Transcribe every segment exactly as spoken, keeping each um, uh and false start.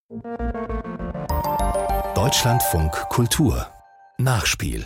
Deutschlandfunk Kultur Nachspiel.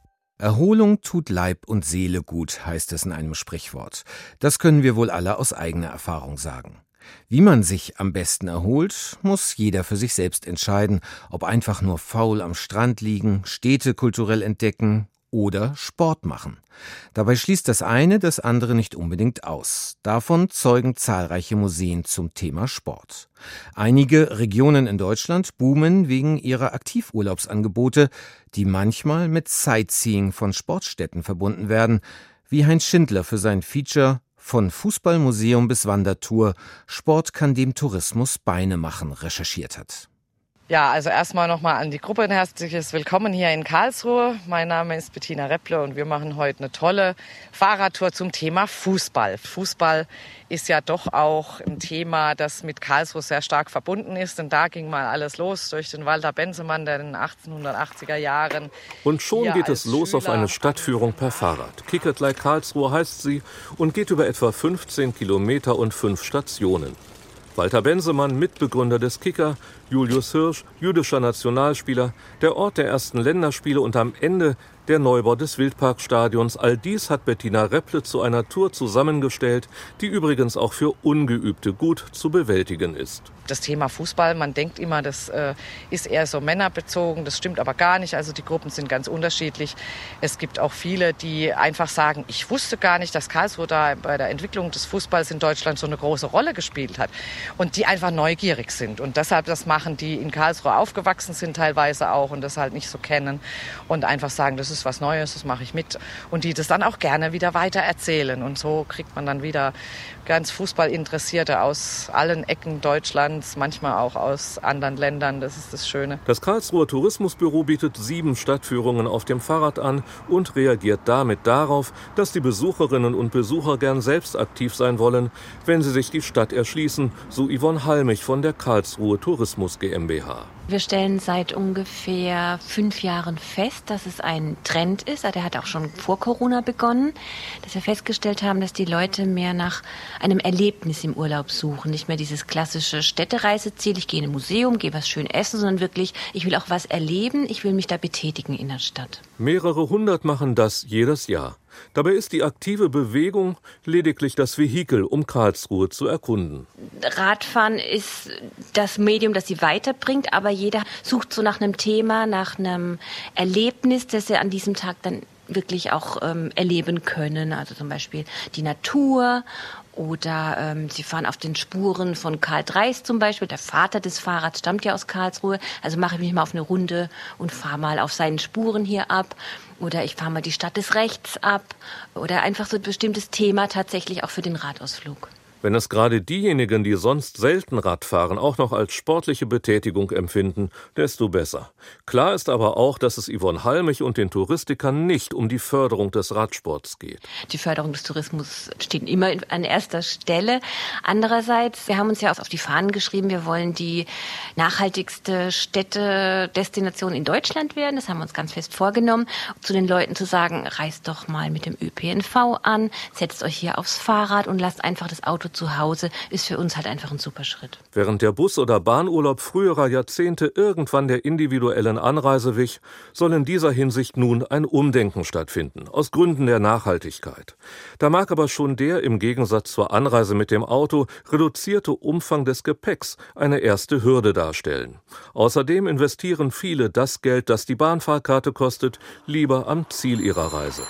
Erholung tut Leib und Seele gut, heißt es in einem Sprichwort. Das können wir wohl alle aus eigener Erfahrung sagen. Wie man sich am besten erholt, muss jeder für sich selbst entscheiden, ob einfach nur faul am Strand liegen, Städte kulturell entdecken oder Sport machen. Dabei schließt das eine das andere nicht unbedingt aus. Davon zeugen zahlreiche Museen zum Thema Sport. Einige Regionen in Deutschland boomen wegen ihrer Aktivurlaubsangebote, die manchmal mit Sightseeing von Sportstätten verbunden werden, wie Heinz Schindler für sein Feature Von Fußballmuseum bis Wandertour – Sport kann dem Tourismus Beine machen recherchiert hat. Ja, also erstmal nochmal an die Gruppe ein herzliches Willkommen hier in Karlsruhe. Mein Name ist Bettina Repple und wir machen heute eine tolle Fahrradtour zum Thema Fußball. Fußball ist ja doch auch ein Thema, das mit Karlsruhe sehr stark verbunden ist. Denn da ging mal alles los durch den Walter Bensemann, der in den achtzehnhundertachtziger Jahren... Und schon geht es los auf eine Stadtführung per Fahrrad. Kick it like Karlsruhe heißt sie und geht über etwa fünfzehn Kilometer und fünf Stationen. Walter Bensemann, Mitbegründer des Kicker, Julius Hirsch, jüdischer Nationalspieler, der Ort der ersten Länderspiele und am Ende der Neubau des Wildparkstadions. All dies hat Bettina Repple zu einer Tour zusammengestellt, die übrigens auch für Ungeübte gut zu bewältigen ist. Das Thema Fußball, man denkt immer, das äh, ist eher so männerbezogen, das stimmt aber gar nicht. Also die Gruppen sind ganz unterschiedlich. Es gibt auch viele, die einfach sagen, ich wusste gar nicht, dass Karlsruhe da bei der Entwicklung des Fußballs in Deutschland so eine große Rolle gespielt hat. Und die einfach neugierig sind und deshalb das machen, die in Karlsruhe aufgewachsen sind teilweise auch und das halt nicht so kennen und einfach sagen, das ist was Neues, das mache ich mit. Und die das dann auch gerne wieder weiter erzählen. Und so kriegt man dann wieder ganz Fußballinteressierte aus allen Ecken Deutschlands, manchmal auch aus anderen Ländern. Das ist das Schöne. Das Karlsruher Tourismusbüro bietet sieben Stadtführungen auf dem Fahrrad an und reagiert damit darauf, dass die Besucherinnen und Besucher gern selbst aktiv sein wollen, wenn sie sich die Stadt erschließen, so Yvonne Halmich von der Karlsruhe Tourismus GmbH. Wir stellen seit ungefähr fünf Jahren fest, dass es ein Trend ist. Der hat auch schon vor Corona begonnen, dass wir festgestellt haben, dass die Leute mehr nach einem Erlebnis im Urlaub suchen. Nicht mehr dieses klassische Städtereiseziel, ich gehe in ein Museum, gehe was schön essen, sondern wirklich, ich will auch was erleben, ich will mich da betätigen in der Stadt. Mehrere hundert machen das jedes Jahr. Dabei ist die aktive Bewegung lediglich das Vehikel, um Karlsruhe zu erkunden. Radfahren ist das Medium, das sie weiterbringt, aber jeder sucht so nach einem Thema, nach einem Erlebnis, das sie an diesem Tag dann wirklich auch ähm, erleben können. Also zum Beispiel die Natur oder ähm, sie fahren auf den Spuren von Karl Dreis zum Beispiel. Der Vater des Fahrrads stammt ja aus Karlsruhe. Also mache ich mich mal auf eine Runde und fahre mal auf seinen Spuren hier ab. Oder ich fahre mal die Stadt des Rechts ab. Oder einfach so ein bestimmtes Thema tatsächlich auch für den Radausflug. Wenn es gerade diejenigen, die sonst selten Rad fahren, auch noch als sportliche Betätigung empfinden, desto besser. Klar ist aber auch, dass es Yvonne Halmich und den Touristikern nicht um die Förderung des Radsports geht. Die Förderung des Tourismus steht immer an erster Stelle. Andererseits, wir haben uns ja auf die Fahnen geschrieben, wir wollen die nachhaltigste Städtedestination in Deutschland werden. Das haben wir uns ganz fest vorgenommen, zu den Leuten zu sagen, reist doch mal mit dem Ö P N V an, setzt euch hier aufs Fahrrad und lasst einfach das Auto zu Hause, ist für uns halt einfach ein super Schritt. Während der Bus- oder Bahnurlaub früherer Jahrzehnte irgendwann der individuellen Anreise wich, soll in dieser Hinsicht nun ein Umdenken stattfinden, aus Gründen der Nachhaltigkeit. Da mag aber schon der im Gegensatz zur Anreise mit dem Auto reduzierte Umfang des Gepäcks eine erste Hürde darstellen. Außerdem investieren viele das Geld, das die Bahnfahrkarte kostet, lieber am Ziel ihrer Reise.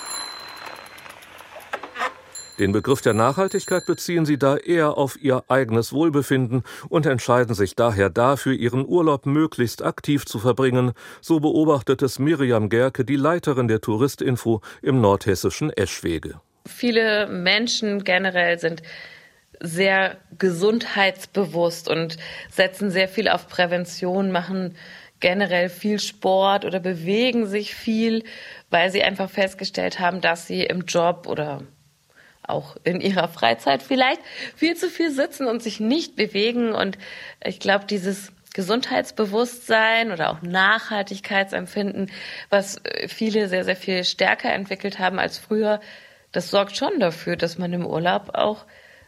Den Begriff der Nachhaltigkeit beziehen sie da eher auf ihr eigenes Wohlbefinden und entscheiden sich daher dafür, ihren Urlaub möglichst aktiv zu verbringen, so beobachtet es Miriam Gerke, die Leiterin der Touristinfo im nordhessischen Eschwege. Viele Menschen generell sind sehr gesundheitsbewusst und setzen sehr viel auf Prävention, machen generell viel Sport oder bewegen sich viel, weil sie einfach festgestellt haben, dass sie im Job oder auch in ihrer Freizeit vielleicht viel zu viel sitzen und sich nicht bewegen. Und ich glaube, dieses Gesundheitsbewusstsein oder auch Nachhaltigkeitsempfinden, was viele sehr, sehr viel stärker entwickelt haben als früher, das sorgt schon dafür, dass man im Urlaub auch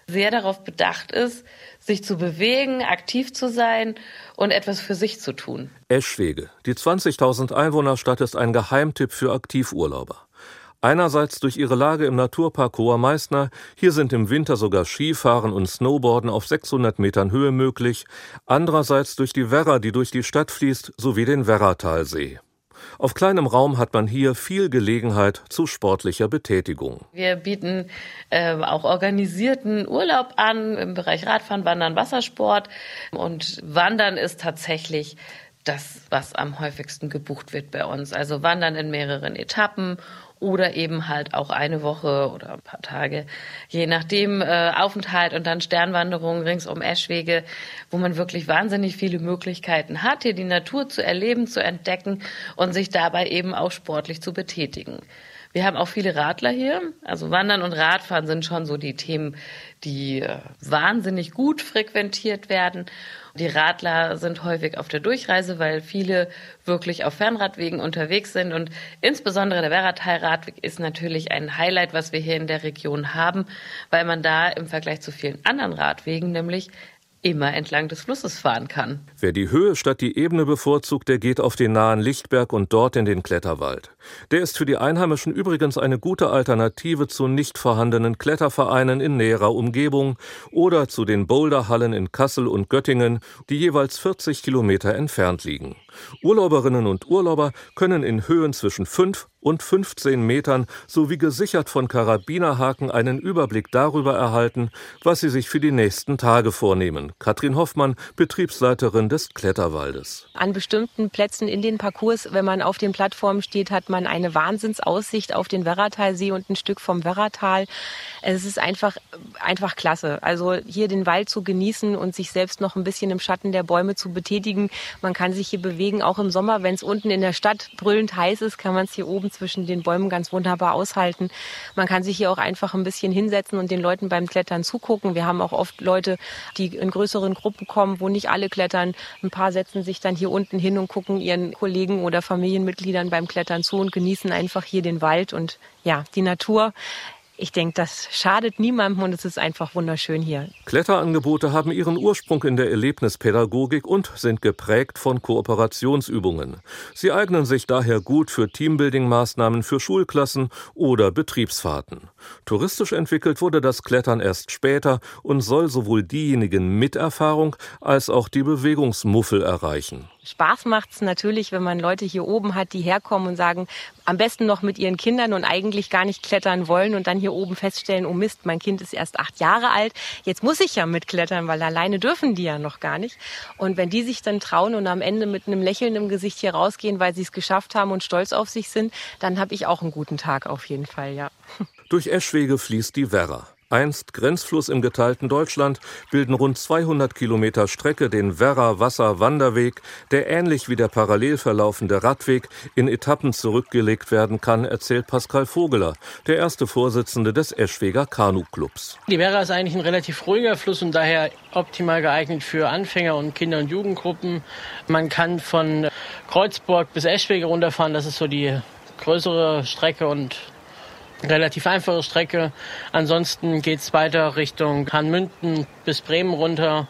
sehr darauf bedacht ist, sich zu bewegen, aktiv zu sein und etwas für sich zu tun. Eschwege, die zwanzigtausend Einwohnerstadt, ist ein Geheimtipp für Aktivurlauber. Einerseits durch ihre Lage im Naturpark Hoher Meißner, hier sind im Winter sogar Skifahren und Snowboarden auf sechshundert Metern Höhe möglich, andererseits durch die Werra, die durch die Stadt fließt, sowie den Werratalsee. Auf kleinem Raum hat man hier viel Gelegenheit zu sportlicher Betätigung. Wir bieten äh, auch organisierten Urlaub an im Bereich Radfahren, Wandern, Wassersport. Und Wandern ist tatsächlich das, was am häufigsten gebucht wird bei uns. Also Wandern in mehreren Etappen oder eben halt auch eine Woche oder ein paar Tage, je nachdem, äh, Aufenthalt und dann Sternwanderungen rings um Eschwege, wo man wirklich wahnsinnig viele Möglichkeiten hat, hier die Natur zu erleben, zu entdecken und sich dabei eben auch sportlich zu betätigen. Wir haben auch viele Radler hier, also Wandern und Radfahren sind schon so die Themen, die äh, wahnsinnig gut frequentiert werden. Die Radler sind häufig auf der Durchreise, weil viele wirklich auf Fernradwegen unterwegs sind und insbesondere der Werratal-Radweg ist natürlich ein Highlight, was wir hier in der Region haben, weil man da im Vergleich zu vielen anderen Radwegen nämlich immer entlang des Flusses fahren kann. Wer die Höhe statt die Ebene bevorzugt, der geht auf den nahen Lichtberg und dort in den Kletterwald. Der ist für die Einheimischen übrigens eine gute Alternative zu nicht vorhandenen Klettervereinen in näherer Umgebung oder zu den Boulderhallen in Kassel und Göttingen, die jeweils vierzig Kilometer entfernt liegen. Urlauberinnen und Urlauber können in Höhen zwischen fünf und fünfzehn Metern sowie gesichert von Karabinerhaken einen Überblick darüber erhalten, was sie sich für die nächsten Tage vornehmen. Katrin Hoffmann, Betriebsleiterin des Kletterwaldes. An bestimmten Plätzen in den Parcours, wenn man auf den Plattformen steht, hat man eine Wahnsinnsaussicht auf den Werratalsee und ein Stück vom Werratal. Es ist einfach, einfach klasse. Also hier den Wald zu genießen und sich selbst noch ein bisschen im Schatten der Bäume zu betätigen. Man kann sich hier bewegen, auch im Sommer, wenn es unten in der Stadt brüllend heiß ist, kann man es hier oben zwischen den Bäumen ganz wunderbar aushalten. Man kann sich hier auch einfach ein bisschen hinsetzen und den Leuten beim Klettern zugucken. Wir haben auch oft Leute, die in größeren Gruppen kommen, wo nicht alle klettern. Ein paar setzen sich dann hier unten hin und gucken ihren Kollegen oder Familienmitgliedern beim Klettern zu und genießen einfach hier den Wald und ja, die Natur. Ich denke, das schadet niemandem und es ist einfach wunderschön hier. Kletterangebote haben ihren Ursprung in der Erlebnispädagogik und sind geprägt von Kooperationsübungen. Sie eignen sich daher gut für Teambuilding-Maßnahmen für Schulklassen oder Betriebsfahrten. Touristisch entwickelt wurde das Klettern erst später und soll sowohl diejenigen mit Erfahrung als auch die Bewegungsmuffel erreichen. Spaß macht's natürlich, wenn man Leute hier oben hat, die herkommen und sagen, am besten noch mit ihren Kindern und eigentlich gar nicht klettern wollen und dann hier oben feststellen, oh Mist, mein Kind ist erst acht Jahre alt, jetzt muss ich ja mitklettern, weil alleine dürfen die ja noch gar nicht. Und wenn die sich dann trauen und am Ende mit einem Lächeln im Gesicht hier rausgehen, weil sie es geschafft haben und stolz auf sich sind, dann habe ich auch einen guten Tag auf jeden Fall, ja. Durch Eschwege fließt die Werra. Einst Grenzfluss im geteilten Deutschland, bilden rund zweihundert Kilometer Strecke den Werra-Wasser-Wanderweg, der ähnlich wie der parallel verlaufende Radweg in Etappen zurückgelegt werden kann, erzählt Pascal Vogeler, der erste Vorsitzende des Eschweger Kanu-Clubs. Die Werra ist eigentlich ein relativ ruhiger Fluss und daher optimal geeignet für Anfänger und Kinder- und Jugendgruppen. Man kann von Kreuzburg bis Eschwege runterfahren, das ist so die größere Strecke und relativ einfache Strecke. Ansonsten geht es weiter Richtung Hanmünden bis Bremen runter.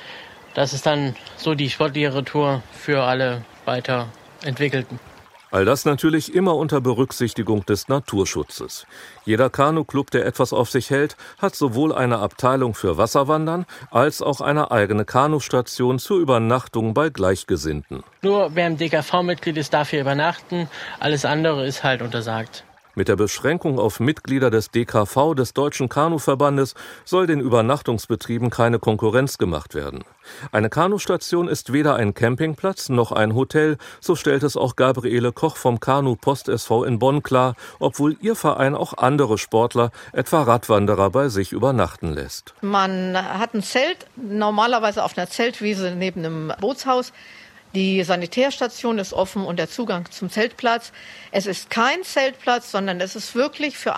Das ist dann so die sportlichere Tour für alle Weiterentwickelten. All das natürlich immer unter Berücksichtigung des Naturschutzes. Jeder Kanu-Club, der etwas auf sich hält, hat sowohl eine Abteilung für Wasserwandern als auch eine eigene Kanustation zur Übernachtung bei Gleichgesinnten. Nur wer im D K V-Mitglied ist, darf hier übernachten. Alles andere ist halt untersagt. Mit der Beschränkung auf Mitglieder des D K V, des Deutschen Kanuverbandes, soll den Übernachtungsbetrieben keine Konkurrenz gemacht werden. Eine Kanustation ist weder ein Campingplatz noch ein Hotel, so stellt es auch Gabriele Koch vom Kanu-Post S V in Bonn klar, obwohl ihr Verein auch andere Sportler, etwa Radwanderer, bei sich übernachten lässt. Man hat ein Zelt, normalerweise auf einer Zeltwiese neben einem Bootshaus. Die Sanitärstation ist offen und der Zugang zum Zeltplatz. Es ist kein Zeltplatz, sondern es ist wirklich für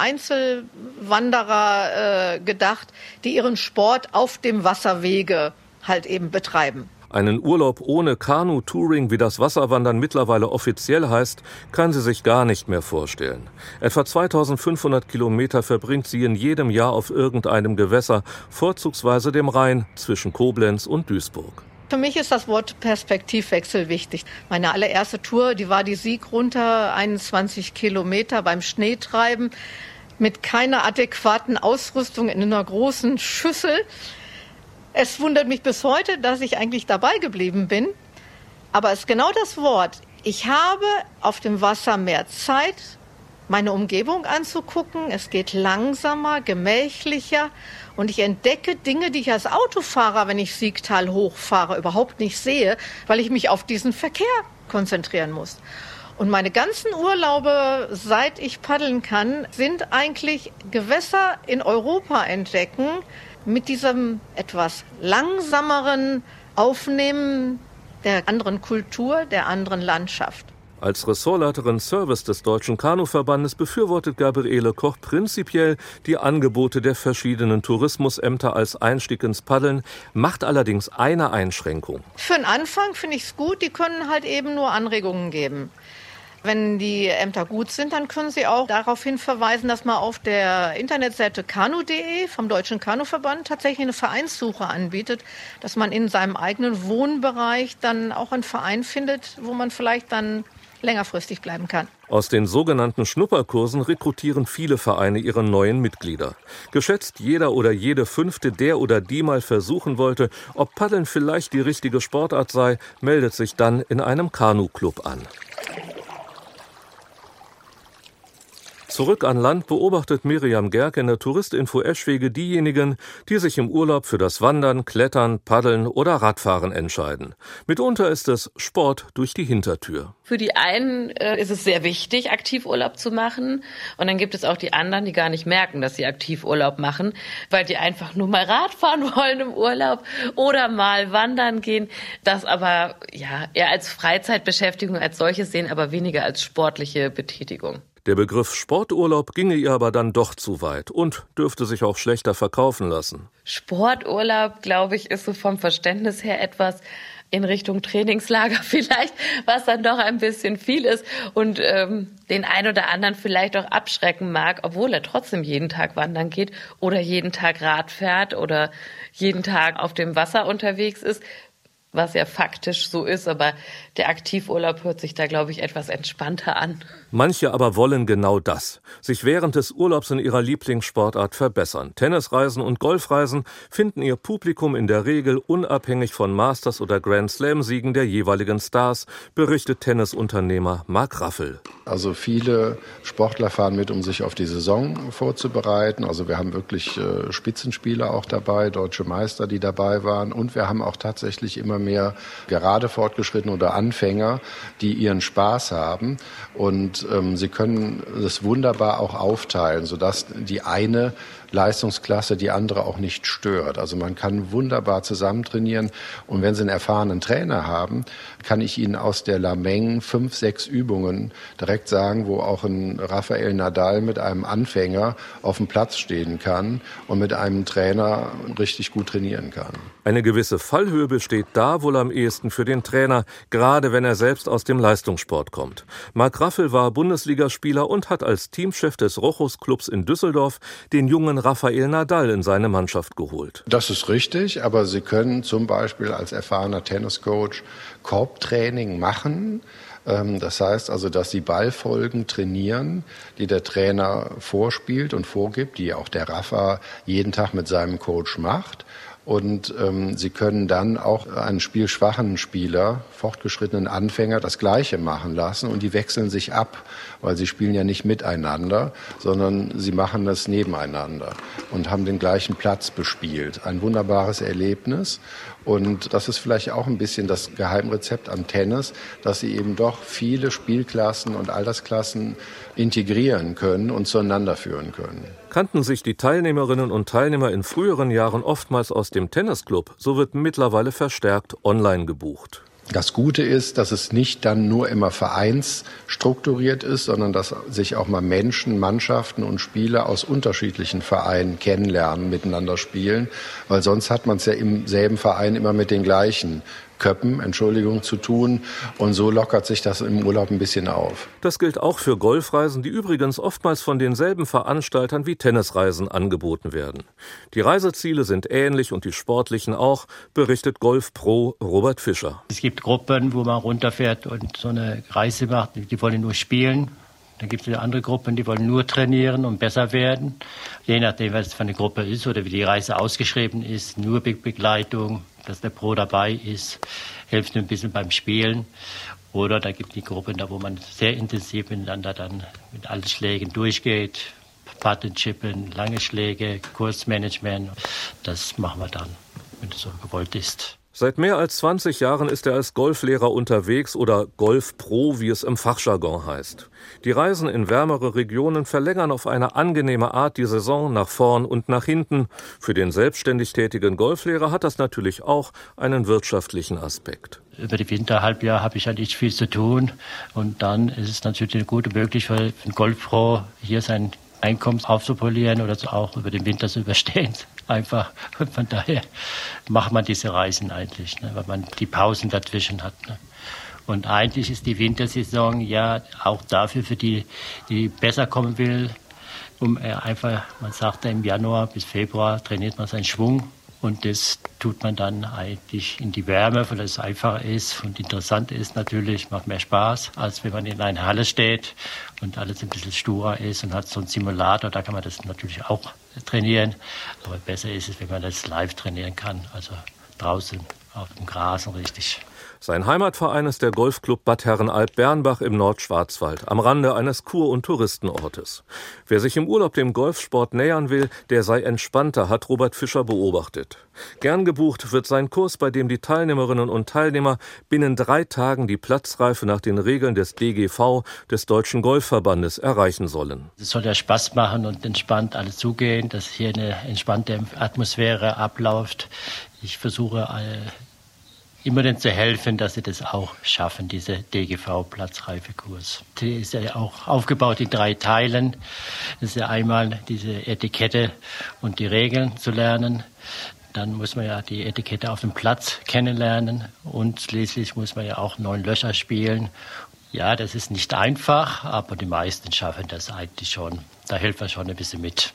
Einzelwanderer äh, gedacht, die ihren Sport auf dem Wasserwege halt eben betreiben. Einen Urlaub ohne Kanu-Touring, wie das Wasserwandern mittlerweile offiziell heißt, kann sie sich gar nicht mehr vorstellen. Etwa zweitausendfünfhundert Kilometer verbringt sie in jedem Jahr auf irgendeinem Gewässer, vorzugsweise dem Rhein zwischen Koblenz und Duisburg. Für mich ist das Wort Perspektivwechsel wichtig. Meine allererste Tour, die war die Sieg runter, einundzwanzig Kilometer beim Schneetreiben, mit keiner adäquaten Ausrüstung in einer großen Schüssel. Es wundert mich bis heute, dass ich eigentlich dabei geblieben bin. Aber es ist genau das Wort. Ich habe auf dem Wasser mehr Zeit, meine Umgebung anzugucken. Es geht langsamer, gemächlicher. Und ich entdecke Dinge, die ich als Autofahrer, wenn ich Siegtal hochfahre, überhaupt nicht sehe, weil ich mich auf diesen Verkehr konzentrieren muss. Und meine ganzen Urlaube, seit ich paddeln kann, sind eigentlich Gewässer in Europa entdecken, mit diesem etwas langsameren Aufnehmen der anderen Kultur, der anderen Landschaft. Als Ressortleiterin Service des Deutschen Kanuverbandes befürwortet Gabriele Koch prinzipiell die Angebote der verschiedenen Tourismusämter als Einstieg ins Paddeln, macht allerdings eine Einschränkung. Für den Anfang finde ich es gut, die können halt eben nur Anregungen geben. Wenn die Ämter gut sind, dann können sie auch darauf hin verweisen, dass man auf der Internetseite kanu punkt de vom Deutschen Kanuverband tatsächlich eine Vereinssuche anbietet, dass man in seinem eigenen Wohnbereich dann auch einen Verein findet, wo man vielleicht dann längerfristig bleiben kann. Aus den sogenannten Schnupperkursen rekrutieren viele Vereine ihre neuen Mitglieder. Geschätzt jeder oder jede Fünfte, der oder die mal versuchen wollte, ob Paddeln vielleicht die richtige Sportart sei, meldet sich dann in einem Kanu-Club an. Zurück an Land beobachtet Miriam Gerke in der Touristinfo Eschwege diejenigen, die sich im Urlaub für das Wandern, Klettern, Paddeln oder Radfahren entscheiden. Mitunter ist es Sport durch die Hintertür. Für die einen äh, ist es sehr wichtig, Aktivurlaub zu machen. Und dann gibt es auch die anderen, die gar nicht merken, dass sie Aktivurlaub machen, weil die einfach nur mal Radfahren wollen im Urlaub oder mal wandern gehen. Das aber ja eher als Freizeitbeschäftigung als solches sehen, aber weniger als sportliche Betätigung. Der Begriff Sporturlaub ginge ihr aber dann doch zu weit und dürfte sich auch schlechter verkaufen lassen. Sporturlaub, glaube ich, ist so vom Verständnis her etwas in Richtung Trainingslager vielleicht, was dann doch ein bisschen viel ist und ähm, den einen oder anderen vielleicht auch abschrecken mag, obwohl er trotzdem jeden Tag wandern geht oder jeden Tag Rad fährt oder jeden Tag auf dem Wasser unterwegs ist. Was ja faktisch so ist, aber der Aktivurlaub hört sich da, glaube ich, etwas entspannter an. Manche aber wollen genau das, sich während des Urlaubs in ihrer Lieblingssportart verbessern. Tennisreisen und Golfreisen finden ihr Publikum in der Regel unabhängig von Masters- oder Grand-Slam-Siegen der jeweiligen Stars, berichtet Tennisunternehmer Marc Raffel. Also viele Sportler fahren mit, um sich auf die Saison vorzubereiten. Also wir haben wirklich äh, Spitzenspieler auch dabei, deutsche Meister, die dabei waren. Und wir haben auch tatsächlich immer mehr gerade Fortgeschrittene oder Anfänger, die ihren Spaß haben. Und ähm, sie können das wunderbar auch aufteilen, sodass die eine Leistungsklasse die andere auch nicht stört. Also man kann wunderbar zusammen trainieren. Und wenn Sie einen erfahrenen Trainer haben, kann ich Ihnen aus der Lameng fünf, sechs Übungen direkt sagen, wo auch ein Rafael Nadal mit einem Anfänger auf dem Platz stehen kann und mit einem Trainer richtig gut trainieren kann. Eine gewisse Fallhöhe besteht da wohl am ehesten für den Trainer, gerade wenn er selbst aus dem Leistungssport kommt. Marc Raffel war Bundesligaspieler und hat als Teamchef des Rochus-Clubs in Düsseldorf den jungen Rafael Nadal in seine Mannschaft geholt. Das ist richtig, aber Sie können zum Beispiel als erfahrener Tenniscoach Korbtraining machen. Das heißt also, dass Sie Ballfolgen trainieren, die der Trainer vorspielt und vorgibt, die auch der Rafa jeden Tag mit seinem Coach macht. Und ähm, Sie können dann auch einen spielschwachen Spieler, fortgeschrittenen Anfänger, das Gleiche machen lassen und die wechseln sich ab, weil sie spielen ja nicht miteinander, sondern sie machen das nebeneinander und haben den gleichen Platz bespielt. Ein wunderbares Erlebnis und das ist vielleicht auch ein bisschen das Geheimrezept am Tennis, dass Sie eben doch viele Spielklassen und Altersklassen integrieren können und zueinander führen können. Kannten sich die Teilnehmerinnen und Teilnehmer in früheren Jahren oftmals aus dem Tennisclub, so wird mittlerweile verstärkt online gebucht. Das Gute ist, dass es nicht dann nur immer vereinsstrukturiert ist, sondern dass sich auch mal Menschen, Mannschaften und Spieler aus unterschiedlichen Vereinen kennenlernen, miteinander spielen. Weil sonst hat man es ja im selben Verein immer mit den gleichen Köppen, Entschuldigung, zu tun. Und so lockert sich das im Urlaub ein bisschen auf. Das gilt auch für Golfreisen, die übrigens oftmals von denselben Veranstaltern wie Tennisreisen angeboten werden. Die Reiseziele sind ähnlich und die sportlichen auch, berichtet Golfpro Robert Fischer. Es gibt Gruppen, wo man runterfährt und so eine Reise macht, die wollen nur spielen. Dann gibt es wieder andere Gruppen, die wollen nur trainieren und besser werden. Je nachdem, was es für eine Gruppe ist oder wie die Reise ausgeschrieben ist, nur Begleitung, dass der Pro dabei ist, hilft ein bisschen beim Spielen. Oder da gibt es die Gruppen, da wo man sehr intensiv miteinander dann mit allen Schlägen durchgeht. Putten, Chippen, lange Schläge, Kursmanagement. Das machen wir dann, wenn es so gewollt ist. Seit mehr als zwanzig Jahren ist er als Golflehrer unterwegs oder Golfpro, wie es im Fachjargon heißt. Die Reisen in wärmere Regionen verlängern auf eine angenehme Art die Saison nach vorn und nach hinten. Für den selbstständig tätigen Golflehrer hat das natürlich auch einen wirtschaftlichen Aspekt. Über die Winterhalbjahr habe ich ja nicht viel zu tun. Und dann ist es natürlich eine gute Möglichkeit für einen Golfpro, hier sein Einkommen aufzupolieren oder so auch über den Winter zu überstehen. Einfach. Und von daher macht man diese Reisen eigentlich, ne, weil man die Pausen dazwischen hat. Ne. Und eigentlich ist die Wintersaison ja auch dafür, für die, die besser kommen will, um äh, einfach, man sagt ja im Januar bis Februar trainiert man seinen Schwung. Und das tut man dann eigentlich in die Wärme, weil es einfacher ist und interessant ist natürlich, macht mehr Spaß, als wenn man in einer Halle steht und alles ein bisschen sturer ist und hat so einen Simulator, da kann man das natürlich auch trainieren. Aber besser ist es, wenn man das live trainieren kann, also draußen auf dem Grasen richtig. Sein Heimatverein ist der Golfclub Bad Herrenalb-Bernbach im Nordschwarzwald, am Rande eines Kur- und Touristenortes. Wer sich im Urlaub dem Golfsport nähern will, der sei entspannter, hat Robert Fischer beobachtet. Gern gebucht wird sein Kurs, bei dem die Teilnehmerinnen und Teilnehmer binnen drei Tagen die Platzreife nach den Regeln des D G V, des Deutschen Golfverbandes, erreichen sollen. Es soll ja Spaß machen und entspannt alles zugehen, dass hier eine entspannte Atmosphäre abläuft. Ich versuche immer denen zu helfen, dass sie das auch schaffen, diese D G V-Platzreifekurs. Die ist ja auch aufgebaut in drei Teilen. Das ist ja einmal diese Etikette und die Regeln zu lernen. Dann muss man ja die Etikette auf dem Platz kennenlernen und schließlich muss man ja auch neun Löcher spielen. Ja, das ist nicht einfach, aber die meisten schaffen das eigentlich schon. Da hilft man schon ein bisschen mit.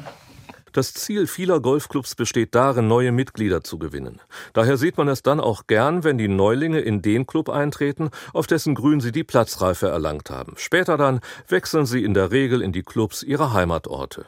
Das Ziel vieler Golfclubs besteht darin, neue Mitglieder zu gewinnen. Daher sieht man es dann auch gern, wenn die Neulinge in den Club eintreten, auf dessen Grün sie die Platzreife erlangt haben. Später dann wechseln sie in der Regel in die Clubs ihrer Heimatorte.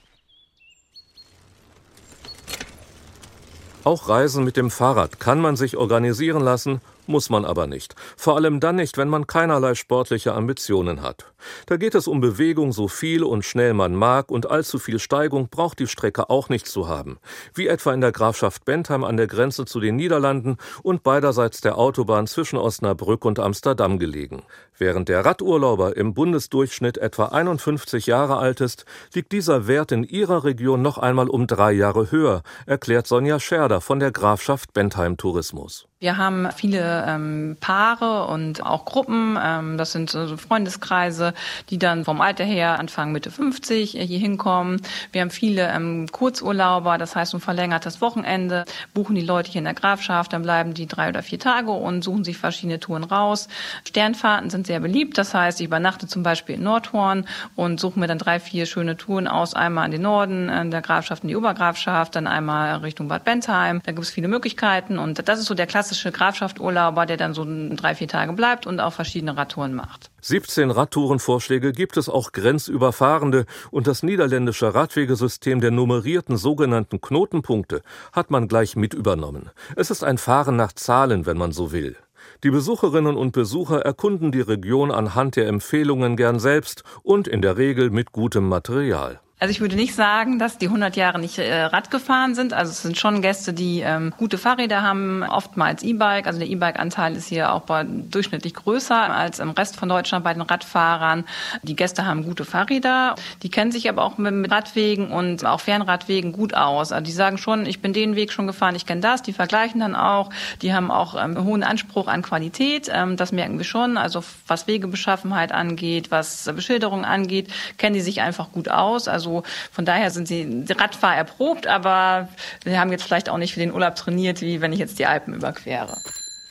Auch Reisen mit dem Fahrrad kann man sich organisieren lassen, muss man aber nicht. Vor allem dann nicht, wenn man keinerlei sportliche Ambitionen hat. Da geht es um Bewegung, so viel und schnell man mag, und allzu viel Steigung braucht die Strecke auch nicht zu haben. Wie etwa in der Grafschaft Bentheim an der Grenze zu den Niederlanden und beiderseits der Autobahn zwischen Osnabrück und Amsterdam gelegen. Während der Radurlauber im Bundesdurchschnitt etwa einundfünfzig Jahre alt ist, liegt dieser Wert in ihrer Region noch einmal um drei Jahre höher, erklärt Sonja Scherder von der Grafschaft Bentheim Tourismus. Wir haben viele ähm, Paare und auch Gruppen, ähm, das sind so Freundeskreise, die dann vom Alter her Anfang Mitte fünfzig hier hinkommen. Wir haben viele ähm, Kurzurlauber, das heißt ein verlängertes Wochenende, buchen die Leute hier in der Grafschaft, dann bleiben die drei oder vier Tage und suchen sich verschiedene Touren raus. Sternfahrten sind sehr beliebt, das heißt, ich übernachte zum Beispiel in Nordhorn und suche mir dann drei, vier schöne Touren aus, einmal in den Norden in der Grafschaft, in die Obergrafschaft, dann einmal Richtung Bad Bentheim. Da gibt es viele Möglichkeiten und das ist so der klassische Grafschaft-Urlauber, der dann so drei, vier Tage bleibt und auch verschiedene Radtouren macht. siebzehn Radtourenvorschläge gibt es auch grenzüberfahrende, und das niederländische Radwegesystem der nummerierten sogenannten Knotenpunkte hat man gleich mit übernommen. Es ist ein Fahren nach Zahlen, wenn man so will. Die Besucherinnen und Besucher erkunden die Region anhand der Empfehlungen gern selbst und in der Regel mit gutem Material. Also ich würde nicht sagen, dass die hundert Jahre nicht äh, Rad gefahren sind. Also es sind schon Gäste, die ähm, gute Fahrräder haben, oftmals E-Bike. Also der E-Bike-Anteil ist hier auch bei, durchschnittlich größer als im Rest von Deutschland bei den Radfahrern. Die Gäste haben gute Fahrräder. Die kennen sich aber auch mit, mit Radwegen und auch Fernradwegen gut aus. Also die sagen schon, ich bin den Weg schon gefahren, ich kenne das. Die vergleichen dann auch. Die haben auch ähm, einen hohen Anspruch an Qualität. Ähm, das merken wir schon. Also was Wegebeschaffenheit angeht, was Beschilderung angeht, kennen die sich einfach gut aus. Also von daher sind sie Radfahr erprobt, aber sie haben jetzt vielleicht auch nicht für den Urlaub trainiert, wie wenn ich jetzt die Alpen überquere.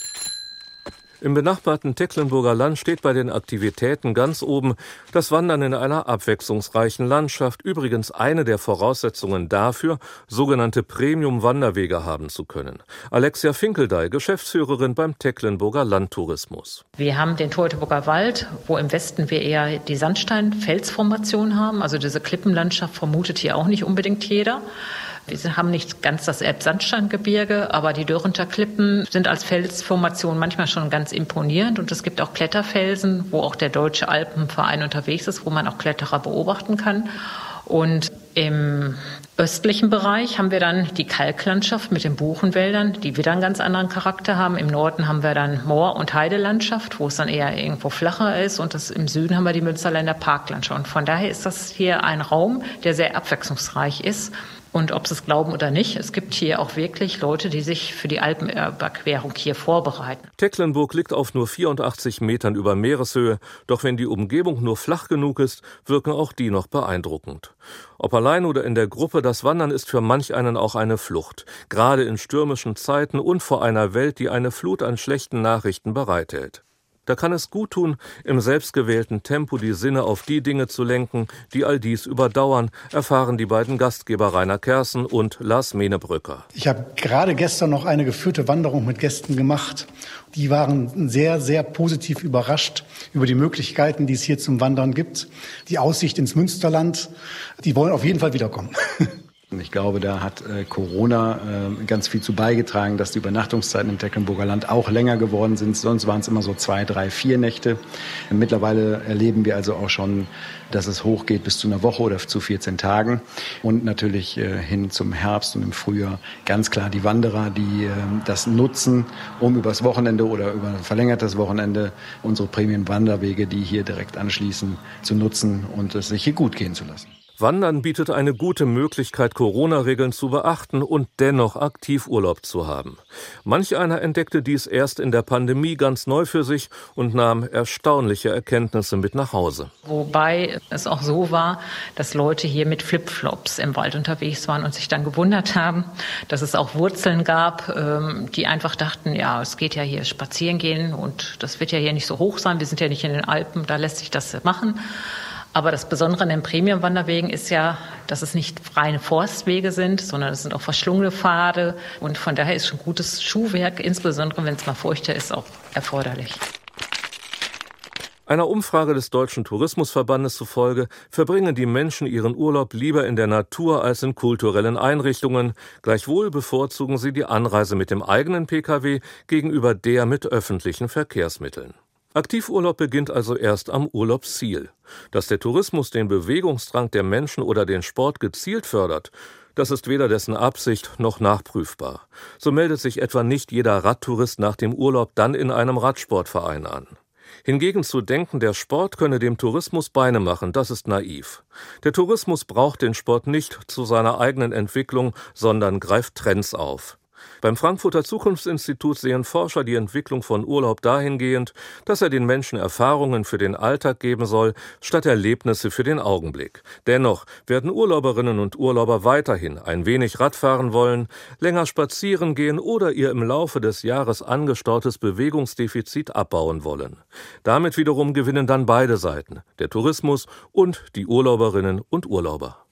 Im benachbarten Tecklenburger Land steht bei den Aktivitäten ganz oben das Wandern in einer abwechslungsreichen Landschaft, übrigens eine der Voraussetzungen dafür, sogenannte Premium-Wanderwege haben zu können. Alexia Finkeldey, Geschäftsführerin beim Tecklenburger Landtourismus. Wir haben den Teutoburger Wald, wo im Westen wir eher die Sandstein-Felsformation haben. Also diese Klippenlandschaft vermutet hier auch nicht unbedingt jeder. Wir haben nicht ganz das Elbsandsteingebirge, aber die Dörrenter Klippen sind als Felsformation manchmal schon ganz imponierend. Und es gibt auch Kletterfelsen, wo auch der Deutsche Alpenverein unterwegs ist, wo man auch Kletterer beobachten kann. Und im östlichen Bereich haben wir dann die Kalklandschaft mit den Buchenwäldern, die wieder einen ganz anderen Charakter haben. Im Norden haben wir dann Moor- und Heidelandschaft, wo es dann eher irgendwo flacher ist. Und das, im Süden haben wir die Münsterländer Parklandschaft. Und von daher ist das hier ein Raum, der sehr abwechslungsreich ist. Und ob Sie es glauben oder nicht, es gibt hier auch wirklich Leute, die sich für die Alpenüberquerung hier vorbereiten. Tecklenburg liegt auf nur vierundachtzig Metern über Meereshöhe, doch wenn die Umgebung nur flach genug ist, wirken auch die noch beeindruckend. Ob allein oder in der Gruppe, das Wandern ist für manch einen auch eine Flucht, gerade in stürmischen Zeiten und vor einer Welt, die eine Flut an schlechten Nachrichten bereithält. Da kann es gut tun, im selbstgewählten Tempo die Sinne auf die Dinge zu lenken, die all dies überdauern, erfahren die beiden Gastgeber Rainer Kersen und Lars Menebrücker. Ich habe gerade gestern noch eine geführte Wanderung mit Gästen gemacht. Die waren sehr, sehr positiv überrascht über die Möglichkeiten, die es hier zum Wandern gibt. Die Aussicht ins Münsterland, die wollen auf jeden Fall wiederkommen. Ich glaube, da hat äh, Corona äh, ganz viel zu beigetragen, dass die Übernachtungszeiten im Tecklenburger Land auch länger geworden sind. Sonst waren es immer so zwei, drei, vier Nächte. Mittlerweile erleben wir also auch schon, dass es hochgeht bis zu einer Woche oder zu vierzehn Tagen. Und natürlich äh, hin zum Herbst und im Frühjahr ganz klar die Wanderer, die äh, das nutzen, um übers Wochenende oder über ein verlängertes Wochenende unsere Premium-Wanderwege, die hier direkt anschließen, zu nutzen und es sich hier gut gehen zu lassen. Wandern bietet eine gute Möglichkeit, Corona-Regeln zu beachten und dennoch aktiv Urlaub zu haben. Manch einer entdeckte dies erst in der Pandemie ganz neu für sich und nahm erstaunliche Erkenntnisse mit nach Hause. Wobei es auch so war, dass Leute hier mit Flipflops im Wald unterwegs waren und sich dann gewundert haben, dass es auch Wurzeln gab, die einfach dachten, ja, es geht ja hier spazieren gehen und das wird ja hier nicht so hoch sein, wir sind ja nicht in den Alpen, da lässt sich das machen. Aber das Besondere an den Premium-Wanderwegen ist ja, dass es nicht reine Forstwege sind, sondern es sind auch verschlungene Pfade. Und von daher ist schon gutes Schuhwerk, insbesondere wenn es mal feuchter ist, auch erforderlich. Einer Umfrage des Deutschen Tourismusverbandes zufolge verbringen die Menschen ihren Urlaub lieber in der Natur als in kulturellen Einrichtungen. Gleichwohl bevorzugen sie die Anreise mit dem eigenen Pkw gegenüber der mit öffentlichen Verkehrsmitteln. Aktivurlaub beginnt also erst am Urlaubsziel. Dass der Tourismus den Bewegungsdrang der Menschen oder den Sport gezielt fördert, das ist weder dessen Absicht noch nachprüfbar. So meldet sich etwa nicht jeder Radtourist nach dem Urlaub dann in einem Radsportverein an. Hingegen zu denken, der Sport könne dem Tourismus Beine machen, das ist naiv. Der Tourismus braucht den Sport nicht zu seiner eigenen Entwicklung, sondern greift Trends auf. Beim Frankfurter Zukunftsinstitut sehen Forscher die Entwicklung von Urlaub dahingehend, dass er den Menschen Erfahrungen für den Alltag geben soll, statt Erlebnisse für den Augenblick. Dennoch werden Urlauberinnen und Urlauber weiterhin ein wenig Radfahren wollen, länger spazieren gehen oder ihr im Laufe des Jahres angestautes Bewegungsdefizit abbauen wollen. Damit wiederum gewinnen dann beide Seiten, der Tourismus und die Urlauberinnen und Urlauber.